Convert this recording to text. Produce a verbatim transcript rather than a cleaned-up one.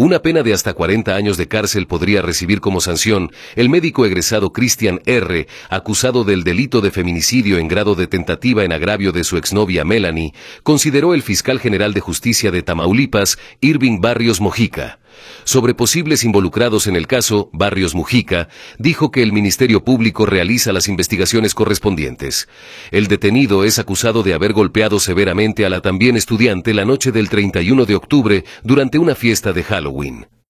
Una pena de hasta cuarenta años de cárcel podría recibir como sanción el médico egresado Christian R., acusado del delito de feminicidio en grado de tentativa en agravio de su exnovia Melanie, consideró el fiscal general de justicia de Tamaulipas, Irving Barrios Mojica. Sobre posibles involucrados en el caso, Barrios Mujica dijo que el Ministerio Público realiza las investigaciones correspondientes. El detenido es acusado de haber golpeado severamente a la también estudiante la noche del treinta y uno de octubre durante una fiesta de Halloween.